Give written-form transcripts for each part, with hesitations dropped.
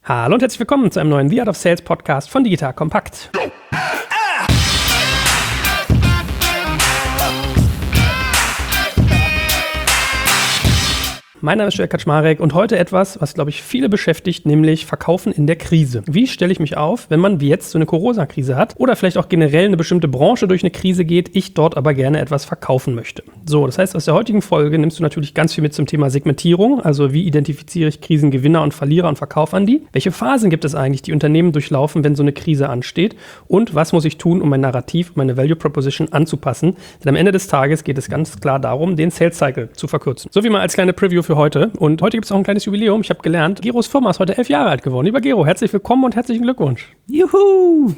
Hallo und herzlich willkommen zu einem neuen The Art of Sales Podcast von Digital Compact. Mein Name ist Joel Kaczmarek und heute etwas, was, glaube ich, viele beschäftigt, nämlich Verkaufen in der Krise. Wie stelle ich mich auf, wenn man wie jetzt so eine Corona-Krise hat oder vielleicht auch generell eine bestimmte Branche durch eine Krise geht, ich dort aber gerne etwas verkaufen möchte? So, das heißt, aus der heutigen Folge nimmst du natürlich ganz viel mit zum Thema Segmentierung, also wie identifiziere ich Krisengewinner und Verlierer und verkaufe an die? Welche Phasen gibt es eigentlich, die Unternehmen durchlaufen, wenn so eine Krise ansteht? Und was muss ich tun, um mein Narrativ, meine Value Proposition anzupassen? Denn am Ende des Tages geht es ganz klar darum, den Sales Cycle zu verkürzen. So wie mal als kleine Preview für heute. Und heute gibt es auch ein kleines Jubiläum. Ich habe gelernt, Geros Firma ist heute 11 Jahre alt geworden. Lieber Gero, herzlich willkommen und herzlichen Glückwunsch. Juhu!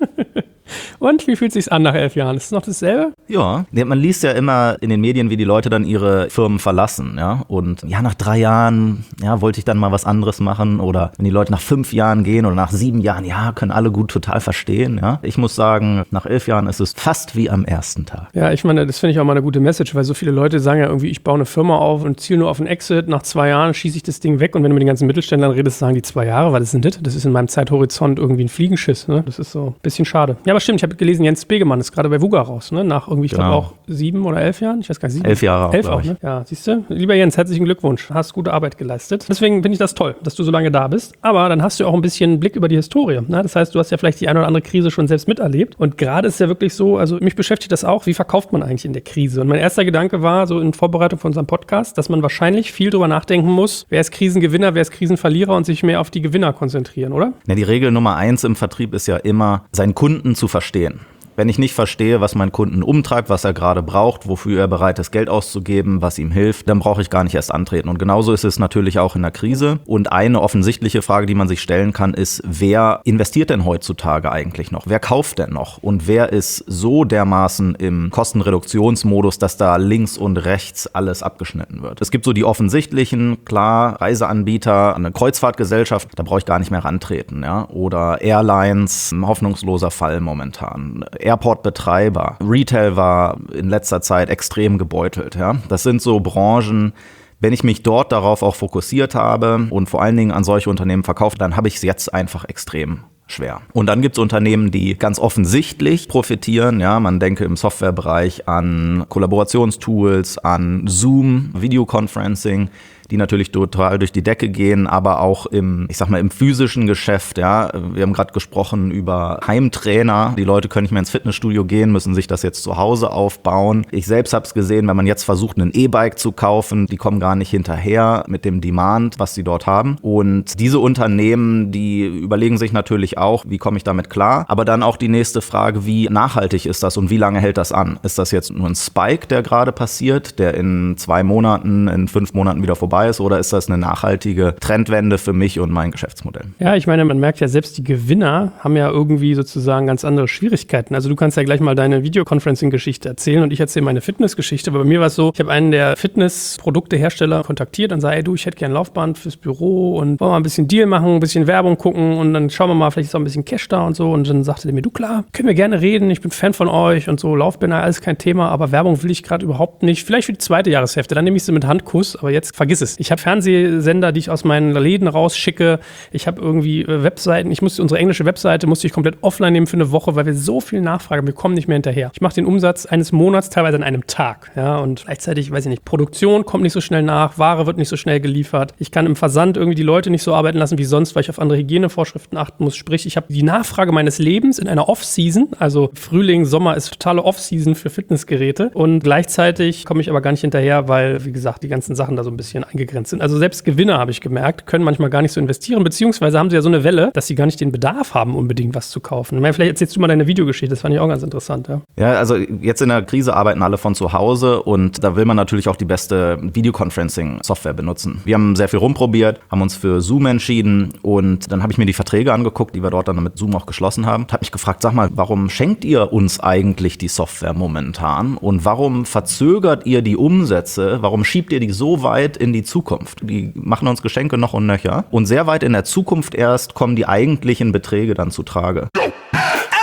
Und wie fühlt es sich an nach 11 Jahren? Ist es noch dasselbe? Ja, man liest ja immer in den Medien, wie die Leute dann ihre Firmen verlassen, ja. Und ja, nach 3 Jahren, ja, wollte ich dann mal was anderes machen. Oder wenn die Leute nach 5 Jahren gehen oder nach 7 Jahren, ja, können alle gut total verstehen, ja. Ich muss sagen, nach 11 Jahren ist es fast wie am ersten Tag. Ja, ich meine, das finde ich auch mal eine gute Message, weil so viele Leute sagen ja irgendwie, ich baue eine Firma auf und ziele nur auf einen Exit. Nach 2 Jahren schieße ich das Ding weg. Und wenn du mit den ganzen Mittelständlern redest, sagen die 2 Jahre, was ist denn das? Das ist in meinem Zeithorizont irgendwie ein Fliegenschiss, ne? Das ist so ein bisschen schade. Ja, aber stimmt, ich habe gelesen, Jens Begemann ist gerade bei VUGA raus, ne? Nach irgendwie, ich glaube auch 7 oder 11 Jahren. Ich weiß gar nicht, 7. 11 Jahre 11 auch, ne? Ja, siehst du? Lieber Jens, herzlichen Glückwunsch. Hast gute Arbeit geleistet. Deswegen finde ich das toll, dass du so lange da bist. Aber dann hast du auch ein bisschen Blick über die Historie, ne? Das heißt, du hast ja vielleicht die eine oder andere Krise schon selbst miterlebt. Und gerade ist ja wirklich so, also mich beschäftigt das auch, wie verkauft man eigentlich in der Krise? Und mein erster Gedanke war, so in Vorbereitung von unserem Podcast, dass man wahrscheinlich viel drüber nachdenken muss, wer ist Krisengewinner, wer ist Krisenverlierer und sich mehr auf die Gewinner konzentrieren, oder? Ja, die Regel Nummer 1 im Vertrieb ist ja immer, seinen Kunden zu verstehen. Wenn ich nicht verstehe, was meinen Kunden umtreibt, was er gerade braucht, wofür er bereit ist, Geld auszugeben, was ihm hilft, dann brauche ich gar nicht erst antreten. Und genauso ist es natürlich auch in der Krise. Und eine offensichtliche Frage, die man sich stellen kann, ist, wer investiert denn heutzutage eigentlich noch? Wer kauft denn noch? Und wer ist so dermaßen im Kostenreduktionsmodus, dass da links und rechts alles abgeschnitten wird? Es gibt so die offensichtlichen, klar, Reiseanbieter, eine Kreuzfahrtgesellschaft, da brauche ich gar nicht mehr rantreten, ja? Oder Airlines, ein hoffnungsloser Fall momentan. Airport-Betreiber. Retail war in letzter Zeit extrem gebeutelt. Ja? Das sind so Branchen, wenn ich mich dort darauf auch fokussiert habe und vor allen Dingen an solche Unternehmen verkaufe, dann habe ich es jetzt einfach extrem schwer. Und dann gibt es Unternehmen, die ganz offensichtlich profitieren. Ja, man denke im Softwarebereich an Kollaborationstools, an Zoom, Videoconferencing, die natürlich total durch die Decke gehen, aber auch im physischen Geschäft, ja. Wir haben gerade gesprochen über Heimtrainer. Die Leute können nicht mehr ins Fitnessstudio gehen, müssen sich das jetzt zu Hause aufbauen. Ich selbst habe es gesehen, wenn man jetzt versucht, ein E-Bike zu kaufen, die kommen gar nicht hinterher mit dem Demand, was sie dort haben. Und diese Unternehmen, die überlegen sich natürlich auch, wie komme ich damit klar? Aber dann auch die nächste Frage, wie nachhaltig ist das und wie lange hält das an? Ist das jetzt nur ein Spike, der gerade passiert, der in 2 Monaten, in 5 Monaten wieder vorbei ist, oder ist das eine nachhaltige Trendwende für mich und mein Geschäftsmodell? Ja, ich meine, man merkt ja, selbst die Gewinner haben ja irgendwie sozusagen ganz andere Schwierigkeiten. Also du kannst ja gleich mal deine Videoconferencing-Geschichte erzählen und ich erzähle meine Fitness-Geschichte. Aber bei mir war es so, ich habe einen der Fitness-Produktehersteller kontaktiert und sage, ey du, ich hätte gerne ein Laufband fürs Büro und wollen wir mal ein bisschen Deal machen, ein bisschen Werbung gucken und dann schauen wir mal, vielleicht ist auch ein bisschen Cash da und so. Und dann sagte der mir, du klar, können wir gerne reden, ich bin Fan von euch und so, Laufbänder, alles kein Thema, aber Werbung will ich gerade überhaupt nicht. Vielleicht für die 2. Jahreshälfte, dann nehme ich sie mit Handkuss, aber jetzt vergiss es. Ich habe Fernsehsender, die ich aus meinen Läden rausschicke. Ich habe irgendwie Webseiten. Unsere englische Webseite musste ich komplett offline nehmen für eine Woche, weil wir so viel nachfragen. Wir kommen nicht mehr hinterher. Ich mache den Umsatz eines Monats teilweise an einem Tag. Ja, und gleichzeitig, weiß ich nicht, Produktion kommt nicht so schnell nach, Ware wird nicht so schnell geliefert. Ich kann im Versand irgendwie die Leute nicht so arbeiten lassen wie sonst, weil ich auf andere Hygienevorschriften achten muss. Sprich, ich habe die Nachfrage meines Lebens in einer Off-Season. Also Frühling, Sommer ist totale Off-Season für Fitnessgeräte. Und gleichzeitig komme ich aber gar nicht hinterher, weil, wie gesagt, die ganzen Sachen da so ein bisschen eingegrenzt sind. Also selbst Gewinner, habe ich gemerkt, können manchmal gar nicht so investieren, beziehungsweise haben sie ja so eine Welle, dass sie gar nicht den Bedarf haben, unbedingt was zu kaufen. Ich meine, vielleicht erzählst du mal deine Videogeschichte, das fand ich auch ganz interessant. Ja. Ja, also jetzt in der Krise arbeiten alle von zu Hause und da will man natürlich auch die beste Videoconferencing-Software benutzen. Wir haben sehr viel rumprobiert, haben uns für Zoom entschieden und dann habe ich mir die Verträge angeguckt, die wir dort dann mit Zoom auch geschlossen haben. Ich habe mich gefragt, sag mal, warum schenkt ihr uns eigentlich die Software momentan und warum verzögert ihr die Umsätze, warum schiebt ihr die so weit in die Zukunft? Die machen uns Geschenke noch und nöcher und sehr weit in der Zukunft erst kommen die eigentlichen Beträge dann zu Trage.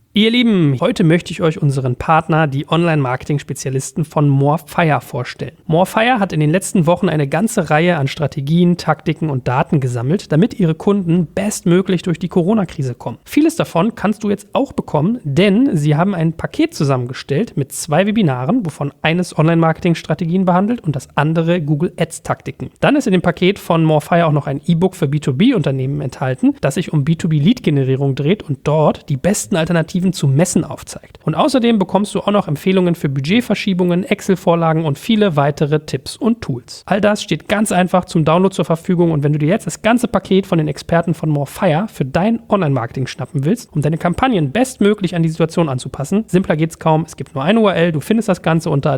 Ihr Lieben, heute möchte ich euch unseren Partner, die Online-Marketing-Spezialisten von Morefire vorstellen. Morefire hat in den letzten Wochen eine ganze Reihe an Strategien, Taktiken und Daten gesammelt, damit ihre Kunden bestmöglich durch die Corona-Krise kommen. Vieles davon kannst du jetzt auch bekommen, denn sie haben ein Paket zusammengestellt mit 2 Webinaren, wovon eines Online-Marketing-Strategien behandelt und das andere Google Ads-Taktiken. Dann ist in dem Paket von Morefire auch noch ein E-Book für B2B-Unternehmen enthalten, das sich um B2B-Lead-Generierung dreht und dort die besten Alternativen zu Messen aufzeigt. Und außerdem bekommst du auch noch Empfehlungen für Budgetverschiebungen, Excel-Vorlagen und viele weitere Tipps und Tools. All das steht ganz einfach zum Download zur Verfügung und wenn du dir jetzt das ganze Paket von den Experten von Morefire für dein Online-Marketing schnappen willst, um deine Kampagnen bestmöglich an die Situation anzupassen, simpler geht's kaum. Es gibt nur eine URL, du findest das Ganze unter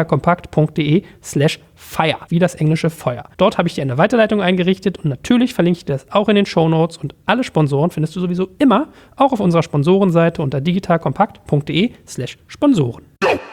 digitalkompakt.de/fire, wie das englische Feuer. Dort habe ich dir eine Weiterleitung eingerichtet und natürlich verlinke ich dir das auch in den Shownotes und alle Sponsoren findest du sowieso immer auch auf unserer Sponsorenseite unter digitalkompakt.de/Sponsoren.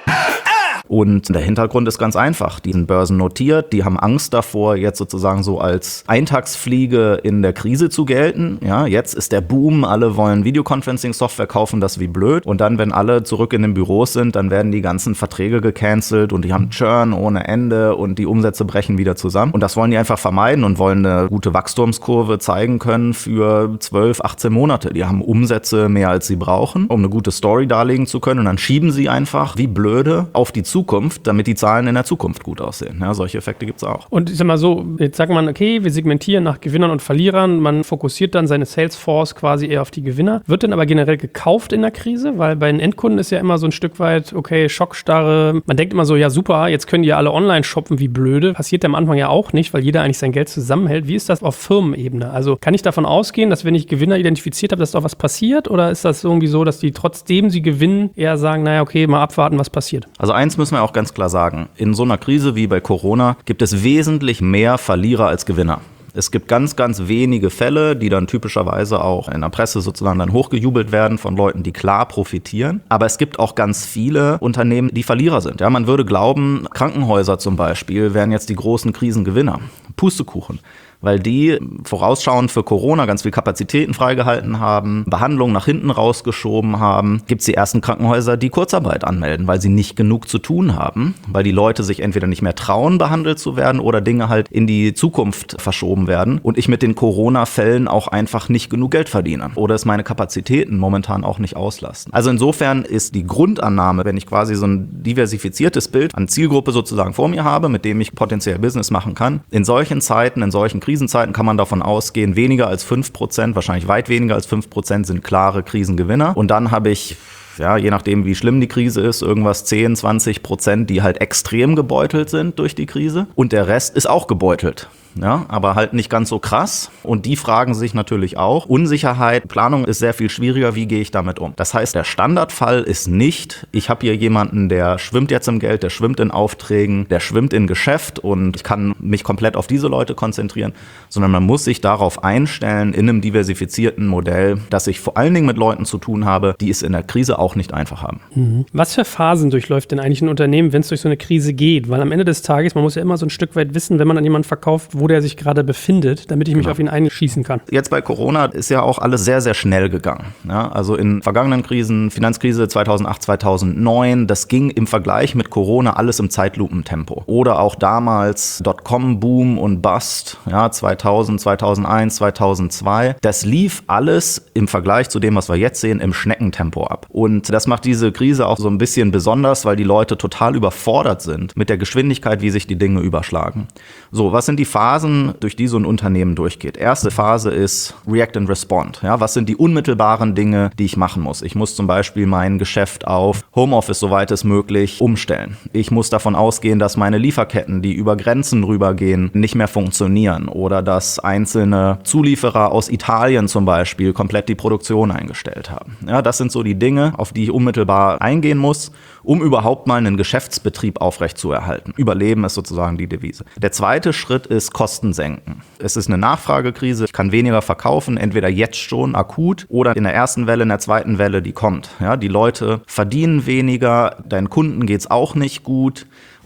Und der Hintergrund ist ganz einfach. Die sind börsennotiert, die haben Angst davor, jetzt sozusagen so als Eintagsfliege in der Krise zu gelten. Ja, jetzt ist der Boom, alle wollen Videoconferencing-Software kaufen, das wie blöd. Und dann, wenn alle zurück in den Büros sind, dann werden die ganzen Verträge gecancelt und die haben Churn ohne Ende und die Umsätze brechen wieder zusammen. Und das wollen die einfach vermeiden und wollen eine gute Wachstumskurve zeigen können für 12, 18 Monate. Die haben Umsätze mehr als sie brauchen, um eine gute Story darlegen zu können. Und dann schieben sie einfach wie blöde auf die Zukunft, damit die Zahlen in der Zukunft gut aussehen. Ja, solche Effekte gibt es auch. Und ich sag mal so, jetzt sagt man, okay, wir segmentieren nach Gewinnern und Verlierern, man fokussiert dann seine Salesforce quasi eher auf die Gewinner. Wird denn aber generell gekauft in der Krise? Weil bei den Endkunden ist ja immer so ein Stück weit, okay, Schockstarre. Man denkt immer so, ja super, jetzt können die ja alle online shoppen, wie blöde. Passiert am Anfang ja auch nicht, weil jeder eigentlich sein Geld zusammenhält. Wie ist das auf Firmenebene? Also kann ich davon ausgehen, dass wenn ich Gewinner identifiziert habe, dass doch was passiert? Oder ist das irgendwie so, dass die trotzdem sie gewinnen, eher sagen, naja, okay, mal abwarten, was passiert? Also eins müssen wir auch ganz klar sagen. In so einer Krise wie bei Corona gibt es wesentlich mehr Verlierer als Gewinner. Es gibt ganz, ganz wenige Fälle, die dann typischerweise auch in der Presse sozusagen dann hochgejubelt werden von Leuten, die klar profitieren. Aber es gibt auch ganz viele Unternehmen, die Verlierer sind. Ja, man würde glauben, Krankenhäuser zum Beispiel wären jetzt die großen Krisengewinner. Pustekuchen. Weil die vorausschauend für Corona ganz viel Kapazitäten freigehalten haben, Behandlungen nach hinten rausgeschoben haben. Gibt es die ersten Krankenhäuser, die Kurzarbeit anmelden, weil sie nicht genug zu tun haben, weil die Leute sich entweder nicht mehr trauen, behandelt zu werden oder Dinge halt in die Zukunft verschoben werden und ich mit den Corona-Fällen auch einfach nicht genug Geld verdiene oder es meine Kapazitäten momentan auch nicht auslasten. Also insofern ist die Grundannahme, wenn ich quasi so ein diversifiziertes Bild an Zielgruppe sozusagen vor mir habe, mit dem ich potenziell Business machen kann, in solchen Zeiten, in solchen Krisenzeiten kann man davon ausgehen, weniger als 5%, wahrscheinlich weit weniger als 5% sind klare Krisengewinner. Und dann habe ich, ja, je nachdem, wie schlimm die Krise ist, irgendwas 10-20%, die halt extrem gebeutelt sind durch die Krise. Und der Rest ist auch gebeutelt. Ja, aber halt nicht ganz so krass. Und die fragen sich natürlich auch, Unsicherheit, Planung ist sehr viel schwieriger, wie gehe ich damit um? Das heißt, der Standardfall ist nicht, ich habe hier jemanden, der schwimmt jetzt im Geld, der schwimmt in Aufträgen, der schwimmt in Geschäft und ich kann mich komplett auf diese Leute konzentrieren, sondern man muss sich darauf einstellen, in einem diversifizierten Modell, dass ich vor allen Dingen mit Leuten zu tun habe, die es in der Krise auch nicht einfach haben. Was für Phasen durchläuft denn eigentlich ein Unternehmen, wenn es durch so eine Krise geht? Weil am Ende des Tages, man muss ja immer so ein Stück weit wissen, wenn man an jemanden verkauft, wo der sich gerade befindet, damit ich mich auf ihn einschießen kann. Jetzt bei Corona ist ja auch alles sehr, sehr schnell gegangen. Ja, also in vergangenen Krisen, Finanzkrise 2008, 2009, das ging im Vergleich mit Corona alles im Zeitlupentempo. Oder auch damals Dotcom-Boom und Bust, ja, 2000, 2001, 2002. Das lief alles im Vergleich zu dem, was wir jetzt sehen, im Schneckentempo ab. Und das macht diese Krise auch so ein bisschen besonders, weil die Leute total überfordert sind mit der Geschwindigkeit, wie sich die Dinge überschlagen. So, was sind die Phasen, durch die so ein Unternehmen durchgeht? Erste Phase ist React and Respond. Ja, was sind die unmittelbaren Dinge, die ich machen muss? Ich muss zum Beispiel mein Geschäft auf Homeoffice, soweit es möglich, umstellen. Ich muss davon ausgehen, dass meine Lieferketten, die über Grenzen rübergehen, nicht mehr funktionieren oder dass einzelne Zulieferer aus Italien zum Beispiel komplett die Produktion eingestellt haben. Ja, das sind so die Dinge, auf die ich unmittelbar eingehen muss, um überhaupt mal einen Geschäftsbetrieb aufrechtzuerhalten. Überleben ist sozusagen die Devise. Der zweite Schritt ist Kosten senken. Es ist eine Nachfragekrise. Ich kann weniger verkaufen, entweder jetzt schon akut oder in der ersten Welle, in der zweiten Welle, die kommt. Ja, die Leute verdienen weniger, deinen Kunden geht's auch nicht gut.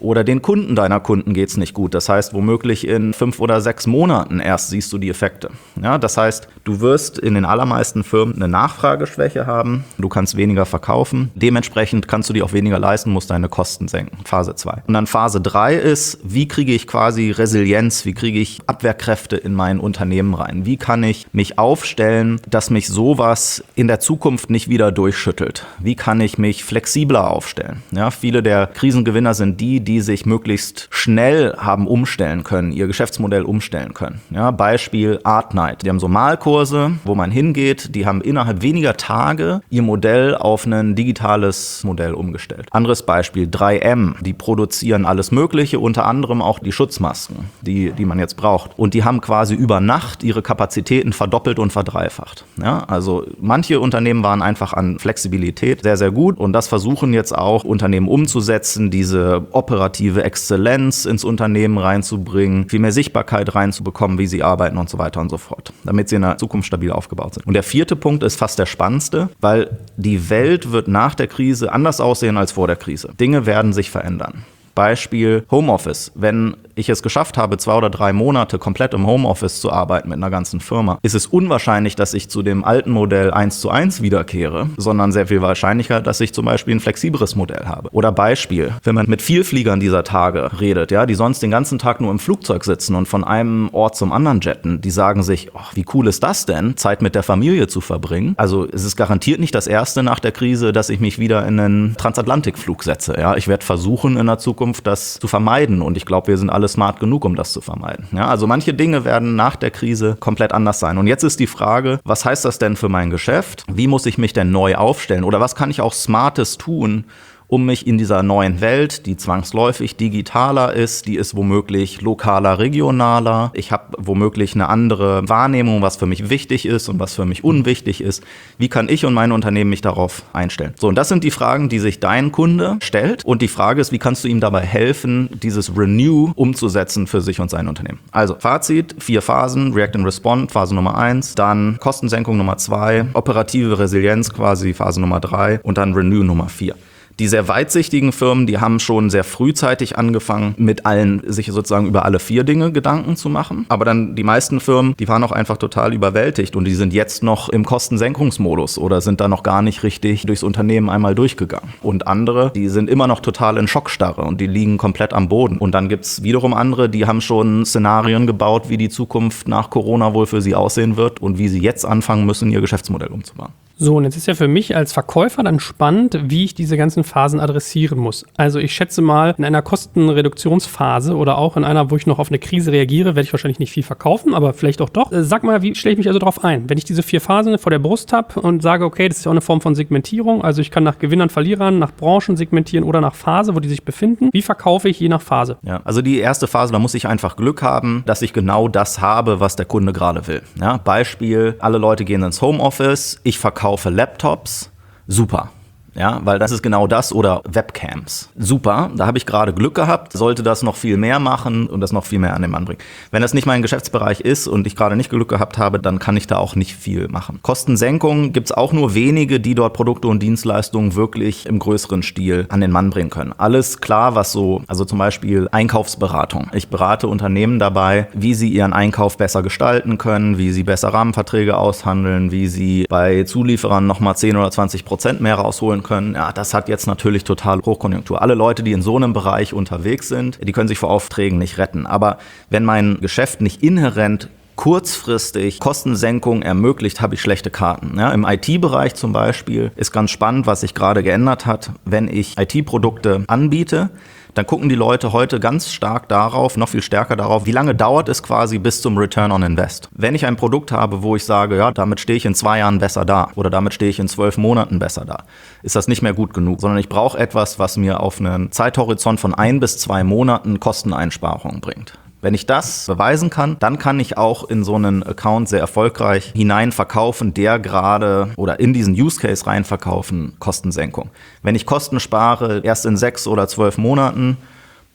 Oder den Kunden deiner Kunden geht's nicht gut. Das heißt, womöglich in 5 oder 6 Monaten erst siehst du die Effekte. Ja, das heißt, du wirst in den allermeisten Firmen eine Nachfrageschwäche haben. Du kannst weniger verkaufen. Dementsprechend kannst du dir auch weniger leisten, musst deine Kosten senken. Phase 2. Und dann Phase 3 ist, wie kriege ich quasi Resilienz, wie kriege ich Abwehrkräfte in mein Unternehmen rein? Wie kann ich mich aufstellen, dass mich sowas in der Zukunft nicht wieder durchschüttelt? Wie kann ich mich flexibler aufstellen? Ja, viele der Krisengewinner sind die sich möglichst schnell haben umstellen können, ihr Geschäftsmodell umstellen können. Ja, Beispiel Artnight. Die haben so Malkurse, wo man hingeht, die haben innerhalb weniger Tage ihr Modell auf ein digitales Modell umgestellt. Anderes Beispiel 3M, die produzieren alles Mögliche, unter anderem auch die Schutzmasken, die man jetzt braucht. Und die haben quasi über Nacht ihre Kapazitäten verdoppelt und verdreifacht. Ja, also manche Unternehmen waren einfach an Flexibilität sehr, sehr gut und das versuchen jetzt auch Unternehmen umzusetzen, diese operative Exzellenz ins Unternehmen reinzubringen, viel mehr Sichtbarkeit reinzubekommen, wie sie arbeiten und so weiter und so fort, damit sie in der Zukunft stabil aufgebaut sind. Und der 4. Punkt ist fast der spannendste, weil die Welt wird nach der Krise anders aussehen als vor der Krise. Dinge werden sich verändern. Beispiel Homeoffice. Wenn ich es geschafft habe, 2 oder 3 Monate komplett im Homeoffice zu arbeiten mit einer ganzen Firma, ist es unwahrscheinlich, dass ich zu dem alten Modell 1:1 wiederkehre, sondern sehr viel wahrscheinlicher, dass ich zum Beispiel ein flexibleres Modell habe. Oder Beispiel, wenn man mit Vielfliegern dieser Tage redet, ja, die sonst den ganzen Tag nur im Flugzeug sitzen und von einem Ort zum anderen jetten, die sagen sich, oh, wie cool ist das denn, Zeit mit der Familie zu verbringen? Also es ist garantiert nicht das erste nach der Krise, dass ich mich wieder in einen Transatlantikflug setze. Ja, ich werde versuchen, in der Zukunft das zu vermeiden und ich glaube, wir sind alle smart genug, um das zu vermeiden. Ja, also manche Dinge werden nach der Krise komplett anders sein. Und jetzt ist die Frage, was heißt das denn für mein Geschäft? Wie muss ich mich denn neu aufstellen? Oder was kann ich auch Smartes tun, um mich in dieser neuen Welt, die zwangsläufig digitaler ist, die ist womöglich lokaler, regionaler. Ich habe womöglich eine andere Wahrnehmung, was für mich wichtig ist und was für mich unwichtig ist. Wie kann ich und mein Unternehmen mich darauf einstellen? So, und das sind die Fragen, die sich dein Kunde stellt. Und die Frage ist, wie kannst du ihm dabei helfen, dieses Renew umzusetzen für sich und sein Unternehmen? Also, Fazit, 4 Phasen, React and Respond, Phase Nummer 1, dann Kostensenkung Nummer 2, operative Resilienz quasi Phase Nummer 3 und dann Renew Nummer 4. Die sehr weitsichtigen Firmen, die haben schon sehr frühzeitig angefangen, mit allen, sich sozusagen über alle 4 Dinge Gedanken zu machen. Aber dann die meisten Firmen, die waren auch einfach total überwältigt und die sind jetzt noch im Kostensenkungsmodus oder sind da noch gar nicht richtig durchs Unternehmen einmal durchgegangen. Und andere, die sind immer noch total in Schockstarre und die liegen komplett am Boden. Und dann gibt's wiederum andere, die haben schon Szenarien gebaut, wie die Zukunft nach Corona wohl für sie aussehen wird und wie sie jetzt anfangen müssen, ihr Geschäftsmodell umzubauen. So, und jetzt ist ja für mich als Verkäufer dann spannend, wie ich diese ganzen Phasen adressieren muss. Also ich schätze mal, in einer Kostenreduktionsphase oder auch in einer, wo ich noch auf eine Krise reagiere, werde ich wahrscheinlich nicht viel verkaufen, aber vielleicht auch doch. Sag mal, wie stelle ich mich also darauf ein? Wenn ich diese 4 Phasen vor der Brust habe und sage, okay, das ist ja auch eine Form von Segmentierung, also ich kann nach Gewinnern, Verlierern, nach Branchen segmentieren oder nach Phase, wo die sich befinden. Wie verkaufe ich je nach Phase? Ja, also die erste Phase, da muss ich einfach Glück haben, dass ich genau das habe, was der Kunde gerade will. Ja, Beispiel, alle Leute gehen ins Homeoffice, ich verkaufe Laptops, super. Ja, weil das ist genau das oder Webcams. Super, da habe ich gerade Glück gehabt, sollte das noch viel mehr machen und das noch viel mehr an den Mann bringen. Wenn das nicht mein Geschäftsbereich ist und ich gerade nicht Glück gehabt habe, dann kann ich da auch nicht viel machen. Kostensenkung gibt es auch nur wenige, die dort Produkte und Dienstleistungen wirklich im größeren Stil an den Mann bringen können. Alles klar, was so, also zum Beispiel Einkaufsberatung. Ich berate Unternehmen dabei, wie sie ihren Einkauf besser gestalten können, wie sie besser Rahmenverträge aushandeln, wie sie bei Zulieferern nochmal 10 oder 20% mehr rausholen können. Ja, das hat jetzt natürlich total Hochkonjunktur. Alle Leute, die in so einem Bereich unterwegs sind, die können sich vor Aufträgen nicht retten. Aber wenn mein Geschäft nicht inhärent kurzfristig Kostensenkung ermöglicht, habe ich schlechte Karten. Ja, im IT-Bereich zum Beispiel ist ganz spannend, was sich gerade geändert hat. Wenn ich IT-Produkte anbiete, dann gucken die Leute heute ganz stark darauf, noch viel stärker darauf, wie lange dauert es quasi bis zum Return on Invest. Wenn ich ein Produkt habe, wo ich sage, ja, damit stehe ich in 2 Jahren besser da oder damit stehe ich in 12 Monaten besser da, ist das nicht mehr gut genug, sondern ich brauche etwas, was mir auf einen Zeithorizont von 1 bis 2 Monaten Kosteneinsparungen bringt. Wenn ich das beweisen kann, dann kann ich auch in so einen Account sehr erfolgreich hinein verkaufen, der gerade oder in diesen Use Case rein verkaufen, Kostensenkung. Wenn ich Kosten spare, erst in 6 oder 12 Monaten,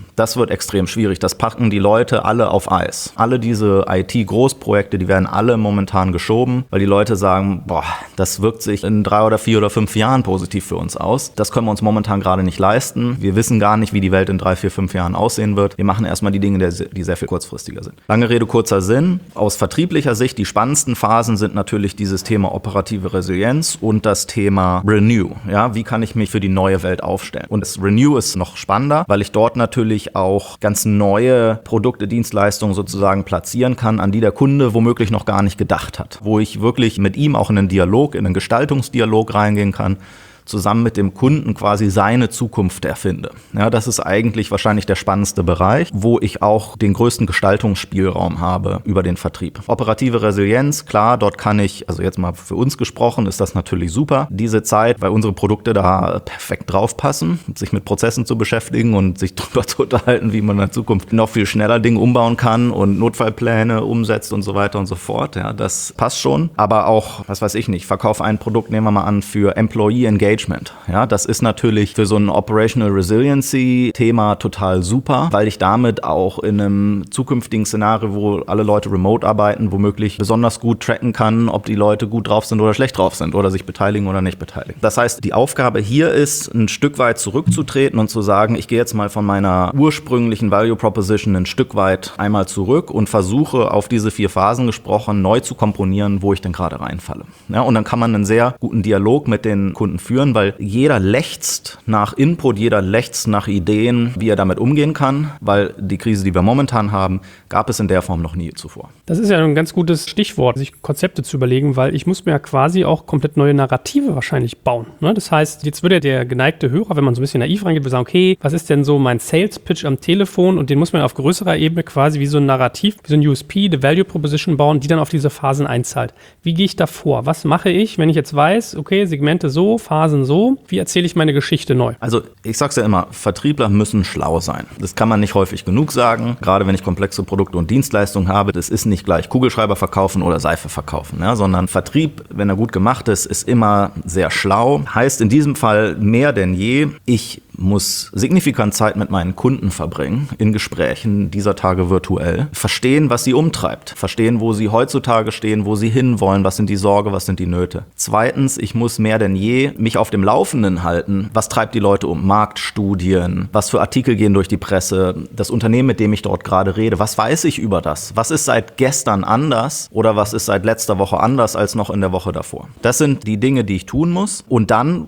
Das wird extrem schwierig. Das packen die Leute alle auf Eis. Alle diese IT-Großprojekte, die werden alle momentan geschoben, weil die Leute sagen, boah, das wirkt sich in 3 oder 4 oder 5 Jahren positiv für uns aus. Das können wir uns momentan gerade nicht leisten. Wir wissen gar nicht, wie die Welt in 3, 4, 5 Jahren aussehen wird. Wir machen erstmal die Dinge, die sehr viel kurzfristiger sind. Lange Rede, kurzer Sinn. Aus vertrieblicher Sicht, die spannendsten Phasen sind natürlich dieses Thema operative Resilienz und das Thema Renew. Ja, wie kann ich mich für die neue Welt aufstellen? Und das Renew ist noch spannender, weil ich dort natürlich auch ganz neue Produkte, Dienstleistungen sozusagen platzieren kann, an die der Kunde womöglich noch gar nicht gedacht hat. Wo ich wirklich mit ihm auch in einen Dialog, in einen Gestaltungsdialog reingehen kann, zusammen mit dem Kunden quasi seine Zukunft erfinde. Ja, das ist eigentlich wahrscheinlich der spannendste Bereich, wo ich auch den größten Gestaltungsspielraum habe über den Vertrieb. Operative Resilienz, klar, dort kann ich, also jetzt mal für uns gesprochen, ist das natürlich super. Diese Zeit, weil unsere Produkte da perfekt draufpassen, sich mit Prozessen zu beschäftigen und sich darüber zu unterhalten, wie man in der Zukunft noch viel schneller Dinge umbauen kann und Notfallpläne umsetzt und so weiter und so fort. Ja, das passt schon. Aber auch, was weiß ich nicht, verkauf ein Produkt, nehmen wir mal an, für Employee Engagement. Ja, das ist natürlich für so ein Operational Resiliency Thema total super, weil ich damit auch in einem zukünftigen Szenario, wo alle Leute remote arbeiten, womöglich besonders gut tracken kann, ob die Leute gut drauf sind oder schlecht drauf sind oder sich beteiligen oder nicht beteiligen. Das heißt, die Aufgabe hier ist, ein Stück weit zurückzutreten und zu sagen, ich gehe jetzt mal von meiner ursprünglichen Value Proposition ein Stück weit einmal zurück und versuche, auf diese 4 Phasen gesprochen, neu zu komponieren, wo ich denn gerade reinfalle. Ja, und dann kann man einen sehr guten Dialog mit den Kunden führen, weil jeder lechzt nach Input, jeder lechzt nach Ideen, wie er damit umgehen kann, weil die Krise, die wir momentan haben, gab es in der Form noch nie zuvor. Das ist ja ein ganz gutes Stichwort, sich Konzepte zu überlegen, weil ich muss mir ja quasi auch komplett neue Narrative wahrscheinlich bauen. Ne? Das heißt, jetzt würde der geneigte Hörer, wenn man so ein bisschen naiv reingeht, sagen, okay, was ist denn so mein Sales-Pitch am Telefon? Und den muss man auf größerer Ebene quasi wie so ein Narrativ, wie so ein USP, eine Value Proposition bauen, die dann auf diese Phasen einzahlt. Wie gehe ich da vor? Was mache ich, wenn ich jetzt weiß, okay, Segmente so, Phasen so, wie erzähle ich meine Geschichte neu? Also ich sag's ja immer, Vertriebler müssen schlau sein. Das kann man nicht häufig genug sagen, gerade wenn ich komplexe Produkte und Dienstleistungen habe. Das ist nicht gleich Kugelschreiber verkaufen oder Seife verkaufen, ja, sondern Vertrieb, wenn er gut gemacht ist immer sehr schlau. Heißt in diesem Fall mehr denn je, ich muss signifikant Zeit mit meinen Kunden verbringen, in Gesprächen, dieser Tage virtuell, verstehen, was sie umtreibt, verstehen, wo sie heutzutage stehen, wo sie hinwollen, was sind die Sorge, was sind die Nöte. Zweitens, ich muss mehr denn je mich auf dem Laufenden halten, was treibt die Leute um, Marktstudien, was für Artikel gehen durch die Presse, das Unternehmen, mit dem ich dort gerade rede, was weiß ich über das, was ist seit gestern anders oder was ist seit letzter Woche anders als noch in der Woche davor. Das sind die Dinge, die ich tun muss und dann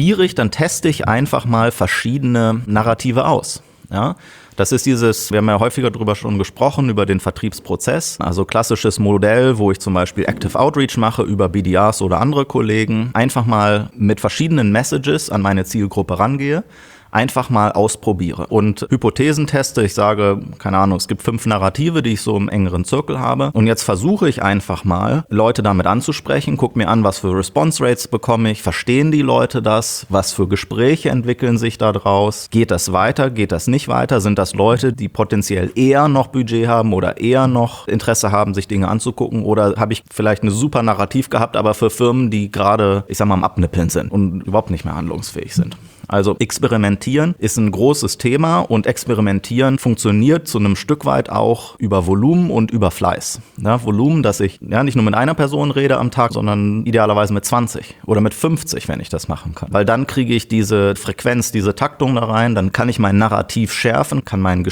teste ich einfach mal verschiedene Narrative aus. Ja? Das ist wir haben ja häufiger darüber schon gesprochen, über den Vertriebsprozess. Also klassisches Modell, wo ich zum Beispiel Active Outreach mache über BDRs oder andere Kollegen. Einfach mal mit verschiedenen Messages an meine Zielgruppe rangehe. Einfach mal ausprobiere und Hypothesen teste. Ich sage, keine Ahnung, es gibt 5 Narrative, die ich so im engeren Zirkel habe. Und jetzt versuche ich einfach mal, Leute damit anzusprechen, guck mir an, was für Response Rates bekomme ich, verstehen die Leute das, was für Gespräche entwickeln sich da draus, geht das weiter, geht das nicht weiter, sind das Leute, die potenziell eher noch Budget haben oder eher noch Interesse haben, sich Dinge anzugucken oder habe ich vielleicht eine super Narrativ gehabt, aber für Firmen, die gerade, ich sag mal, am Abnippeln sind und überhaupt nicht mehr handlungsfähig sind. Also experimentieren ist ein großes Thema und experimentieren funktioniert zu einem Stück weit auch über Volumen und über Fleiß. Ja, Volumen, dass ich nicht nur mit einer Person rede am Tag, sondern idealerweise mit 20 oder mit 50, wenn ich das machen kann. Weil dann kriege ich diese Frequenz, diese Taktung da rein, dann kann ich mein Narrativ schärfen, kann meinen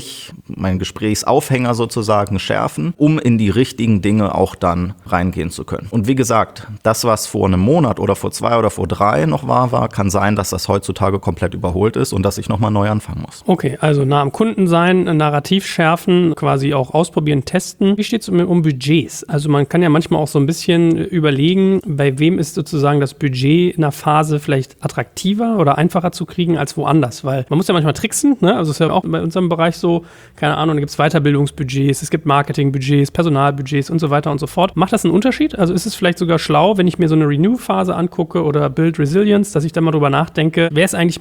Gesprächsaufhänger sozusagen schärfen, um in die richtigen Dinge auch dann reingehen zu können. Und wie gesagt, das, was vor einem Monat oder vor 2 oder vor 3 noch war, kann sein, dass das heutzutage komplett überholt ist und dass ich nochmal neu anfangen muss. Okay, also nah am Kunden sein, Narrativ schärfen, quasi auch ausprobieren, testen. Wie steht es um Budgets? Also man kann ja manchmal auch so ein bisschen überlegen, bei wem ist sozusagen das Budget in einer Phase vielleicht attraktiver oder einfacher zu kriegen als woanders, weil man muss ja manchmal tricksen, ne? Also ist ja auch bei unserem Bereich so, keine Ahnung, da gibt es Weiterbildungsbudgets, es gibt Marketingbudgets, Personalbudgets und so weiter und so fort. Macht das einen Unterschied? Also ist es vielleicht sogar schlau, wenn ich mir so eine Renew-Phase angucke oder Build Resilience, dass ich da mal drüber nachdenke, wer ist eigentlich mein Käufer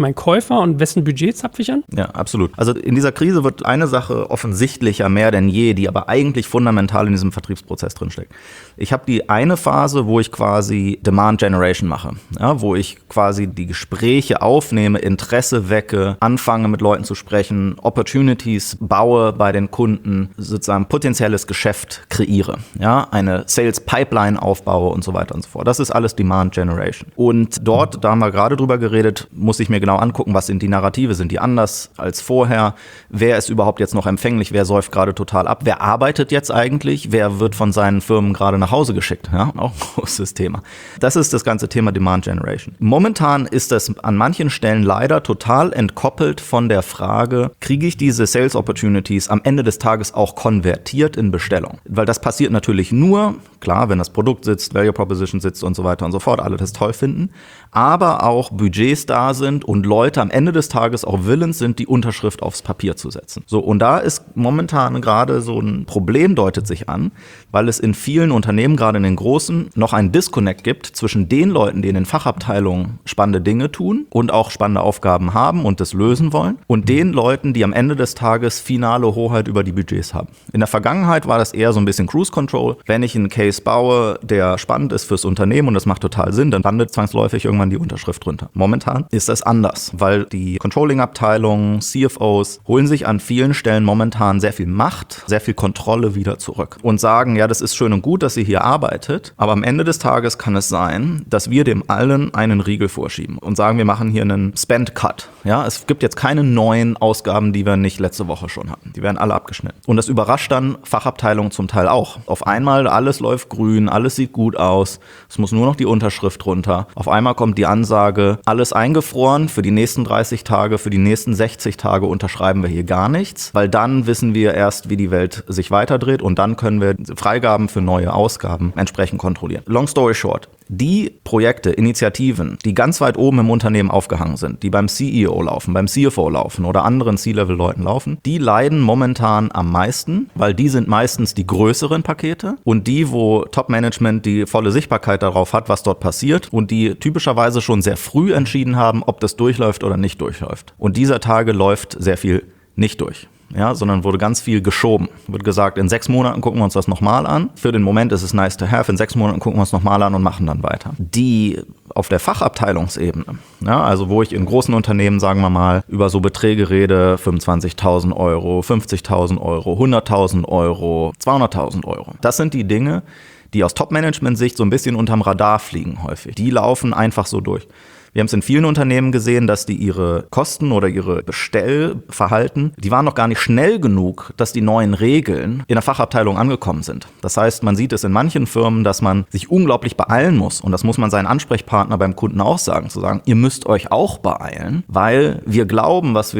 Verkäufer und wessen Budget zapfe ich an? Ja, absolut. Also in dieser Krise wird eine Sache offensichtlicher mehr denn je, die aber eigentlich fundamental in diesem Vertriebsprozess drinsteckt. Ich habe die eine Phase, wo ich quasi Demand Generation mache, ja, wo ich quasi die Gespräche aufnehme, Interesse wecke, anfange mit Leuten zu sprechen, Opportunities baue bei den Kunden, sozusagen potenzielles Geschäft kreiere, ja, eine Sales Pipeline aufbaue und so weiter und so fort. Das ist alles Demand Generation. Und dort, da haben wir gerade drüber geredet, muss ich mir genau angucken, was sind die Narrative, sind die anders als vorher, wer ist überhaupt jetzt noch empfänglich, wer säuft gerade total ab, wer arbeitet jetzt eigentlich, wer wird von seinen Firmen gerade nach Hause geschickt, ja, auch ein großes Thema. Das ist das ganze Thema Demand Generation. Momentan ist das an manchen Stellen leider total entkoppelt von der Frage, kriege ich diese Sales Opportunities am Ende des Tages auch konvertiert in Bestellung? Weil das passiert natürlich nur, klar, wenn das Produkt sitzt, Value Proposition sitzt und so weiter und so fort, alle das toll finden, aber auch Budgets da sind und Leute am Ende des Tages auch willens sind, die Unterschrift aufs Papier zu setzen. So, und da ist momentan gerade so ein Problem, deutet sich an, weil es in vielen Unternehmen, gerade in den großen, noch einen Disconnect gibt zwischen den Leuten, die in den Fachabteilungen spannende Dinge tun und auch spannende Aufgaben haben und das lösen wollen, und den Leuten, die am Ende des Tages finale Hoheit über die Budgets haben. In der Vergangenheit war das eher so ein bisschen Cruise Control. Wenn ich einen Case baue, der spannend ist fürs Unternehmen und das macht total Sinn, dann landet zwangsläufig irgendwann die Unterschrift drunter. Momentan ist das anders, weil die Controlling-Abteilungen, CFOs holen sich an vielen Stellen momentan sehr viel Macht, sehr viel Kontrolle wieder zurück und sagen, ja, das ist schön und gut, dass ihr hier arbeitet, aber am Ende des Tages kann es sein, dass wir dem allen einen Riegel vorschieben und sagen, wir machen hier einen Spend-Cut. Ja, es gibt jetzt keine neuen Ausgaben, die wir nicht letzte Woche schon hatten. Die werden alle abgeschnitten. Und das überrascht dann Fachabteilungen zum Teil auch. Auf einmal, alles läuft grün, alles sieht gut aus, es muss nur noch die Unterschrift runter. Auf einmal kommt die Ansage, alles eingefroren, für die nächsten 30 Tage, für die nächsten 60 Tage unterschreiben wir hier gar nichts, weil dann wissen wir erst, wie die Welt sich weiterdreht und dann können wir Freigaben für neue Ausgaben entsprechend kontrollieren. Long story short. Die Projekte, Initiativen, die ganz weit oben im Unternehmen aufgehangen sind, die beim CEO laufen, beim CFO laufen oder anderen C-Level-Leuten laufen, die leiden momentan am meisten, weil die sind meistens die größeren Pakete und die, wo Top-Management die volle Sichtbarkeit darauf hat, was dort passiert und die typischerweise schon sehr früh entschieden haben, ob das durchläuft oder nicht durchläuft. Und dieser Tage läuft sehr viel nicht durch. Ja, sondern wurde ganz viel geschoben. Wird gesagt, in 6 Monaten gucken wir uns das nochmal an. Für den Moment ist es nice to have. In 6 Monaten gucken wir uns nochmal an und machen dann weiter. Die auf der Fachabteilungsebene, ja, also wo ich in großen Unternehmen, sagen wir mal, über so Beträge rede, 25.000 Euro, 50.000 Euro, 100.000 Euro, 200.000 Euro. Das sind die Dinge, die aus Top-Management-Sicht so ein bisschen unterm Radar fliegen häufig. Die laufen einfach so durch. Wir haben es in vielen Unternehmen gesehen, dass die ihre Kosten oder ihre Bestellverhalten, die waren noch gar nicht schnell genug, dass die neuen Regeln in der Fachabteilung angekommen sind. Das heißt, man sieht es in manchen Firmen, dass man sich unglaublich beeilen muss. Und das muss man seinen Ansprechpartner beim Kunden auch sagen, zu sagen, ihr müsst euch auch beeilen, weil wir glauben, auf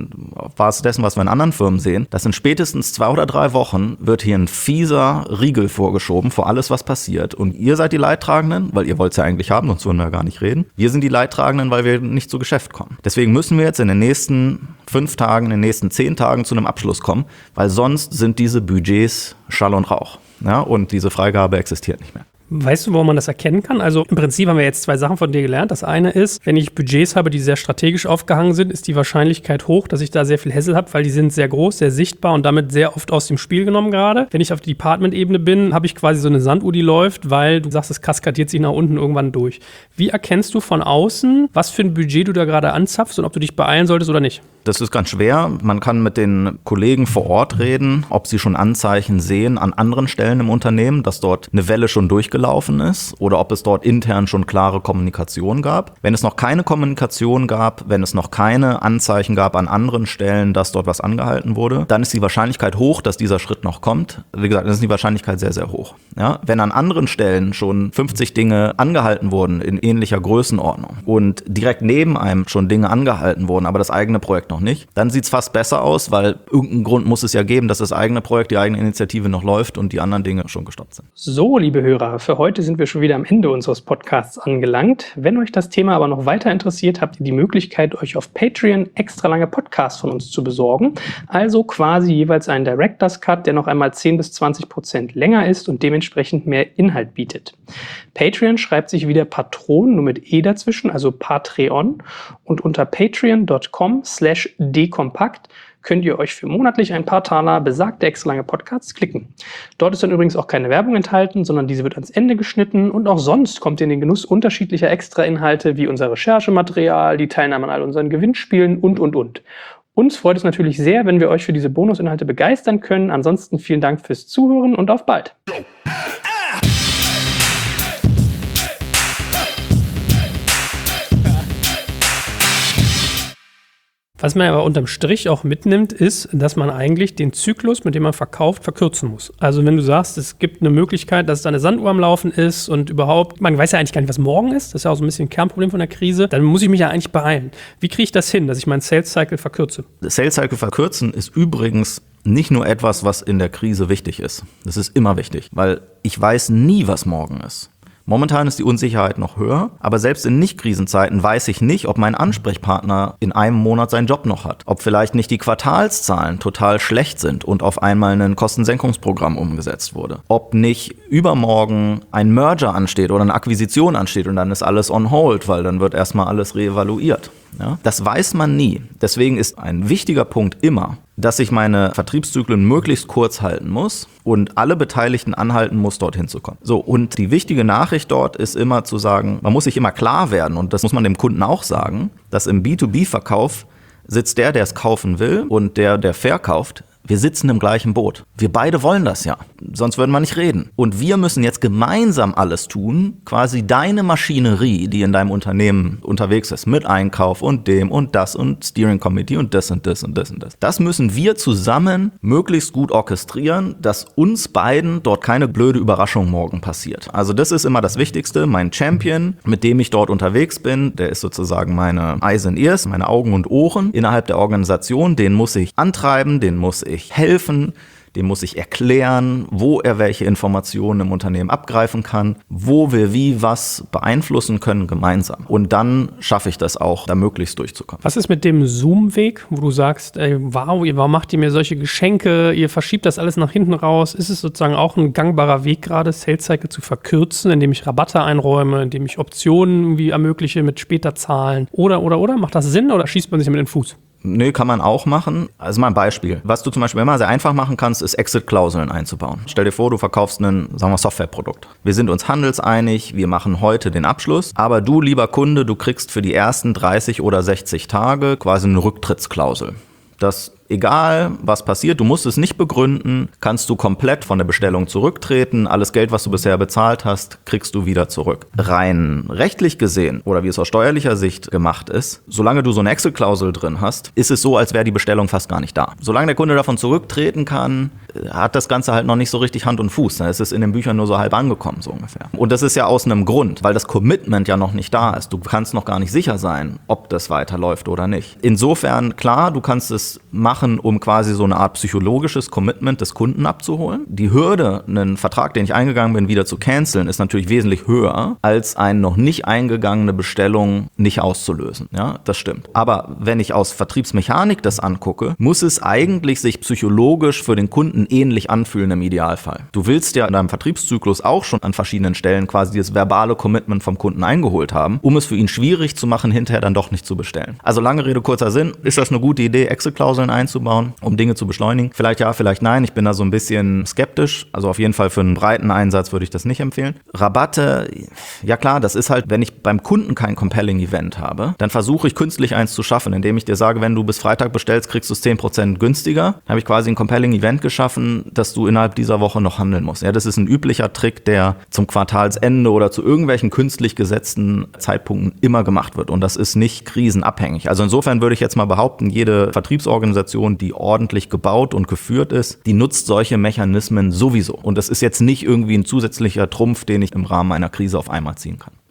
Basis dessen, was wir in anderen Firmen sehen, dass in spätestens 2 oder 3 Wochen wird hier ein fieser Riegel vorgeschoben vor alles, was passiert. Und ihr seid die Leidtragenden, weil ihr wollt es ja eigentlich haben, sonst würden wir ja gar nicht reden. Wir sind die Leidtragenden, weil wir nicht zu Geschäft kommen. Deswegen müssen wir jetzt in den nächsten 5 Tagen, in den nächsten 10 Tagen zu einem Abschluss kommen, weil sonst sind diese Budgets Schall und Rauch. Ja, und diese Freigabe existiert nicht mehr. Weißt du, woran man das erkennen kann? Also im Prinzip haben wir jetzt 2 Sachen von dir gelernt. Das eine ist, wenn ich Budgets habe, die sehr strategisch aufgehangen sind, ist die Wahrscheinlichkeit hoch, dass ich da sehr viel Hassel habe, weil die sind sehr groß, sehr sichtbar und damit sehr oft aus dem Spiel genommen gerade. Wenn ich auf die Department-Ebene bin, habe ich quasi so eine Sanduhr, die läuft, weil du sagst, es kaskadiert sich nach unten irgendwann durch. Wie erkennst du von außen, was für ein Budget du da gerade anzapfst und ob du dich beeilen solltest oder nicht? Das ist ganz schwer. Man kann mit den Kollegen vor Ort reden, ob sie schon Anzeichen sehen an anderen Stellen im Unternehmen, dass dort eine Welle schon durchgelaufen ist oder ob es dort intern schon klare Kommunikation gab. Wenn es noch keine Kommunikation gab, wenn es noch keine Anzeichen gab an anderen Stellen, dass dort was angehalten wurde, dann ist die Wahrscheinlichkeit hoch, dass dieser Schritt noch kommt. Wie gesagt, dann ist die Wahrscheinlichkeit sehr, sehr hoch. Ja? Wenn an anderen Stellen schon 50 Dinge angehalten wurden in ähnlicher Größenordnung und direkt neben einem schon Dinge angehalten wurden, aber das eigene Projekt noch nicht. Dann sieht es fast besser aus, weil irgendeinen Grund muss es ja geben, dass das eigene Projekt, die eigene Initiative noch läuft und die anderen Dinge schon gestoppt sind. So, liebe Hörer, für heute sind wir schon wieder am Ende unseres Podcasts angelangt. Wenn euch das Thema aber noch weiter interessiert, habt ihr die Möglichkeit, euch auf Patreon extra lange Podcasts von uns zu besorgen. Also quasi jeweils einen Director's Cut, der noch einmal 10-20% länger ist und dementsprechend mehr Inhalt bietet. Patreon schreibt sich wieder Patron, nur mit E dazwischen, also Patreon. Und unter patreon.com/dekompakt könnt ihr euch für monatlich ein paar Taler besagte extra lange Podcasts klicken. Dort ist dann übrigens auch keine Werbung enthalten, sondern diese wird ans Ende geschnitten und auch sonst kommt ihr in den Genuss unterschiedlicher Extra-Inhalte wie unser Recherchematerial, die Teilnahme an all unseren Gewinnspielen und. Uns freut es natürlich sehr, wenn wir euch für diese Bonusinhalte begeistern können. Ansonsten vielen Dank fürs Zuhören und auf bald. Was man aber unterm Strich auch mitnimmt, ist, dass man eigentlich den Zyklus, mit dem man verkauft, verkürzen muss. Also wenn du sagst, es gibt eine Möglichkeit, dass da eine Sanduhr am Laufen ist und überhaupt, man weiß ja eigentlich gar nicht, was morgen ist, das ist ja auch so ein bisschen ein Kernproblem von der Krise, dann muss ich mich ja eigentlich beeilen. Wie kriege ich das hin, dass ich meinen Sales Cycle verkürze? Sales Cycle verkürzen ist übrigens nicht nur etwas, was in der Krise wichtig ist. Das ist immer wichtig, weil ich weiß nie, was morgen ist. Momentan ist die Unsicherheit noch höher, aber selbst in Nicht-Krisenzeiten weiß ich nicht, ob mein Ansprechpartner in einem Monat seinen Job noch hat. Ob vielleicht nicht die Quartalszahlen total schlecht sind und auf einmal ein Kostensenkungsprogramm umgesetzt wurde. Ob nicht übermorgen ein Merger ansteht oder eine Akquisition ansteht und dann ist alles on hold, weil dann wird erstmal alles reevaluiert. Ja? Das weiß man nie. Deswegen ist ein wichtiger Punkt immer, dass ich meine Vertriebszyklen möglichst kurz halten muss und alle Beteiligten anhalten muss, dorthin zu kommen. So, und die wichtige Nachricht dort ist immer zu sagen, man muss sich immer klar werden, und das muss man dem Kunden auch sagen, dass im B2B-Verkauf sitzt der es kaufen will, und der verkauft. Wir sitzen im gleichen Boot. Wir beide wollen das ja. Sonst würden wir nicht reden. Und wir müssen jetzt gemeinsam alles tun, quasi deine Maschinerie, die in deinem Unternehmen unterwegs ist, mit Einkauf und dem und das und Steering Committee und das und das und das und das. Das müssen wir zusammen möglichst gut orchestrieren, dass uns beiden dort keine blöde Überraschung morgen passiert. Also das ist immer das Wichtigste. Mein Champion, mit dem ich dort unterwegs bin, der ist sozusagen meine Eyes and Ears, meine Augen und Ohren innerhalb der Organisation. Den muss ich antreiben, den muss ich helfen, dem muss ich erklären, wo er welche Informationen im Unternehmen abgreifen kann, wo wir wie was beeinflussen können gemeinsam. Und dann schaffe ich das auch, da möglichst durchzukommen. Was ist mit dem Zoom-Weg, wo du sagst, ey, wow, warum macht ihr mir solche Geschenke, ihr verschiebt das alles nach hinten raus? Ist es sozusagen auch ein gangbarer Weg gerade, Sales Cycle zu verkürzen, indem ich Rabatte einräume, indem ich Optionen irgendwie ermögliche mit später Zahlen? Oder? Macht das Sinn oder schießt man sich mit den Fuß? Nee, kann man auch machen. Also mal ein Beispiel. Was du zum Beispiel immer sehr einfach machen kannst, ist Exit-Klauseln einzubauen. Stell dir vor, du verkaufst ein, sagen wir, Softwareprodukt. Wir sind uns handelseinig, wir machen heute den Abschluss, aber du, lieber Kunde, du kriegst für die ersten 30 oder 60 Tage quasi eine Rücktrittsklausel. Das egal, was passiert, du musst es nicht begründen, kannst du komplett von der Bestellung zurücktreten. Alles Geld, was du bisher bezahlt hast, kriegst du wieder zurück. Rein rechtlich gesehen oder wie es aus steuerlicher Sicht gemacht ist, solange du so eine Exit-Klausel drin hast, ist es so, als wäre die Bestellung fast gar nicht da. Solange der Kunde davon zurücktreten kann, hat das Ganze halt noch nicht so richtig Hand und Fuß. Dann ist es in den Büchern nur so halb angekommen, so ungefähr. Und das ist ja aus einem Grund, weil das Commitment ja noch nicht da ist. Du kannst noch gar nicht sicher sein, ob das weiterläuft oder nicht. Insofern, klar, du kannst es machen, um quasi so eine Art psychologisches Commitment des Kunden abzuholen. Die Hürde, einen Vertrag, den ich eingegangen bin, wieder zu canceln, ist natürlich wesentlich höher, als eine noch nicht eingegangene Bestellung nicht auszulösen. Ja, das stimmt. Aber wenn ich aus Vertriebsmechanik das angucke, muss es eigentlich sich psychologisch für den Kunden ähnlich anfühlen im Idealfall. Du willst ja in deinem Vertriebszyklus auch schon an verschiedenen Stellen quasi das verbale Commitment vom Kunden eingeholt haben, um es für ihn schwierig zu machen, hinterher dann doch nicht zu bestellen. Also lange Rede, kurzer Sinn, ist das eine gute Idee, Exit-Klauseln einzubauen, um Dinge zu beschleunigen? Vielleicht ja, vielleicht nein. Ich bin da so ein bisschen skeptisch. Also auf jeden Fall für einen breiten Einsatz würde ich das nicht empfehlen. Rabatte, ja klar, das ist halt, wenn ich beim Kunden kein compelling Event habe, dann versuche ich künstlich eins zu schaffen, indem ich dir sage, wenn du bis Freitag bestellst, kriegst du es 10% günstiger. Habe ich quasi ein compelling Event geschaffen, dass du innerhalb dieser Woche noch handeln musst. Ja, das ist ein üblicher Trick, der zum Quartalsende oder zu irgendwelchen künstlich gesetzten Zeitpunkten immer gemacht wird. Und das ist nicht krisenabhängig. Also insofern würde ich jetzt mal behaupten, jede Vertriebsorganisation, die ordentlich gebaut und geführt ist, die nutzt solche Mechanismen sowieso. Und das ist jetzt nicht irgendwie ein zusätzlicher Trumpf, den ich im Rahmen einer Krise auf einmal ziehen kann.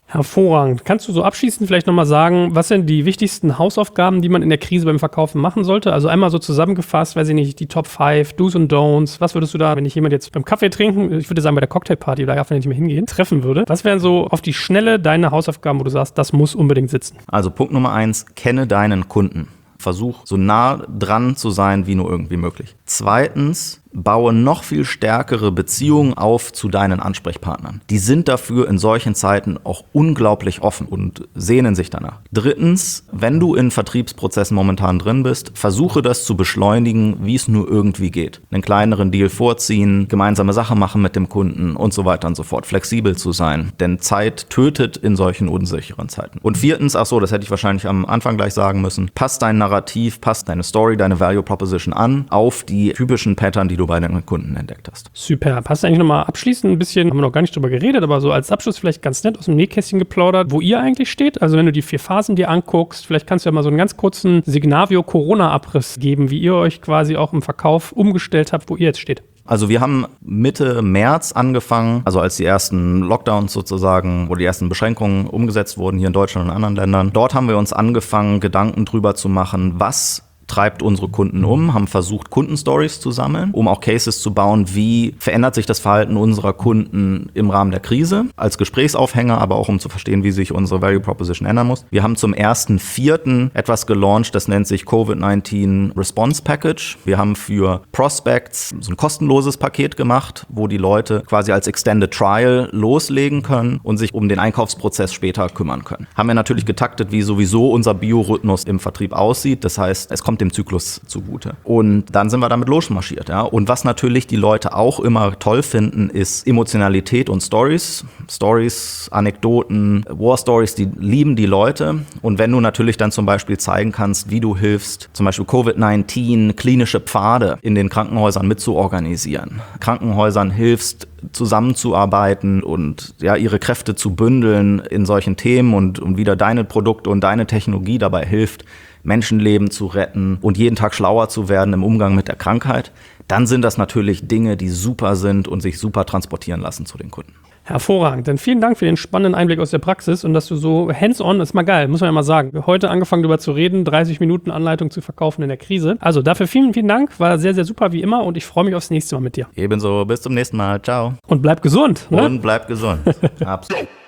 Hervorragend. Kannst du so abschließend vielleicht nochmal sagen, was sind die wichtigsten Hausaufgaben, die man in der Krise beim Verkaufen machen sollte? Also einmal so zusammengefasst, weiß ich nicht, die Top 5, Do's und Don'ts. Was würdest du da, wenn ich jemand jetzt beim Kaffee trinken, ich würde sagen bei der Cocktailparty, da darf man nicht mehr hingehen, treffen würde? Was wären so auf die Schnelle deine Hausaufgaben, wo du sagst, das muss unbedingt sitzen? Also Punkt Nummer 1, kenne deinen Kunden. Versuch so nah dran zu sein, wie nur irgendwie möglich. Zweitens, baue noch viel stärkere Beziehungen auf zu deinen Ansprechpartnern. Die sind dafür in solchen Zeiten auch unglaublich offen und sehnen sich danach. Drittens, wenn du in Vertriebsprozessen momentan drin bist, versuche das zu beschleunigen, wie es nur irgendwie geht. Einen kleineren Deal vorziehen, gemeinsame Sachen machen mit dem Kunden und so weiter und so fort. Flexibel zu sein, denn Zeit tötet in solchen unsicheren Zeiten. Und viertens, das hätte ich wahrscheinlich am Anfang gleich sagen müssen, passt dein Narrativ, passt deine Story, deine Value Proposition an auf die typischen Pattern, die du bei deinen Kunden entdeckt hast. Super. Hast du eigentlich nochmal abschließend ein bisschen, haben wir noch gar nicht drüber geredet, aber so als Abschluss vielleicht ganz nett aus dem Nähkästchen geplaudert, wo ihr eigentlich steht? Also wenn du die 4 Phasen dir anguckst, vielleicht kannst du ja mal so einen ganz kurzen Signavio-Corona-Abriss geben, wie ihr euch quasi auch im Verkauf umgestellt habt, wo ihr jetzt steht. Also wir haben Mitte März angefangen, also als die ersten Lockdowns sozusagen oder die ersten Beschränkungen umgesetzt wurden hier in Deutschland und anderen Ländern. Dort haben wir uns angefangen, Gedanken drüber zu machen, was treibt unsere Kunden um, haben versucht, Kundenstories zu sammeln, um auch Cases zu bauen, wie verändert sich das Verhalten unserer Kunden im Rahmen der Krise, als Gesprächsaufhänger, aber auch um zu verstehen, wie sich unsere Value Proposition ändern muss. Wir haben zum 1.4. etwas gelauncht, das nennt sich COVID-19 Response Package. Wir haben für Prospects so ein kostenloses Paket gemacht, wo die Leute quasi als Extended Trial loslegen können und sich um den Einkaufsprozess später kümmern können. Haben wir natürlich getaktet, wie sowieso unser Biorhythmus im Vertrieb aussieht. Das heißt, es kommt dem Zyklus zugute. Und dann sind wir damit losmarschiert. Ja? Und was natürlich die Leute auch immer toll finden, ist Emotionalität und Stories. Stories, Anekdoten, War Stories, die lieben die Leute. Und wenn du natürlich dann zum Beispiel zeigen kannst, wie du hilfst, zum Beispiel Covid-19, klinische Pfade in den Krankenhäusern mitzuorganisieren, Krankenhäusern hilfst, zusammenzuarbeiten und ja, ihre Kräfte zu bündeln in solchen Themen und wieder deine Produkte und deine Technologie dabei hilft, Menschenleben zu retten und jeden Tag schlauer zu werden im Umgang mit der Krankheit, dann sind das natürlich Dinge, die super sind und sich super transportieren lassen zu den Kunden. Hervorragend. Dann vielen Dank für den spannenden Einblick aus der Praxis und dass du so hands-on, ist mal geil, muss man ja mal sagen. Heute angefangen darüber zu reden, 30 Minuten Anleitung zu verkaufen in der Krise. Also dafür vielen, vielen Dank, war sehr, sehr super wie immer und ich freue mich aufs nächste Mal mit dir. Ebenso, bis zum nächsten Mal, ciao. Und bleib gesund. Ne? Und bleib gesund, absolut.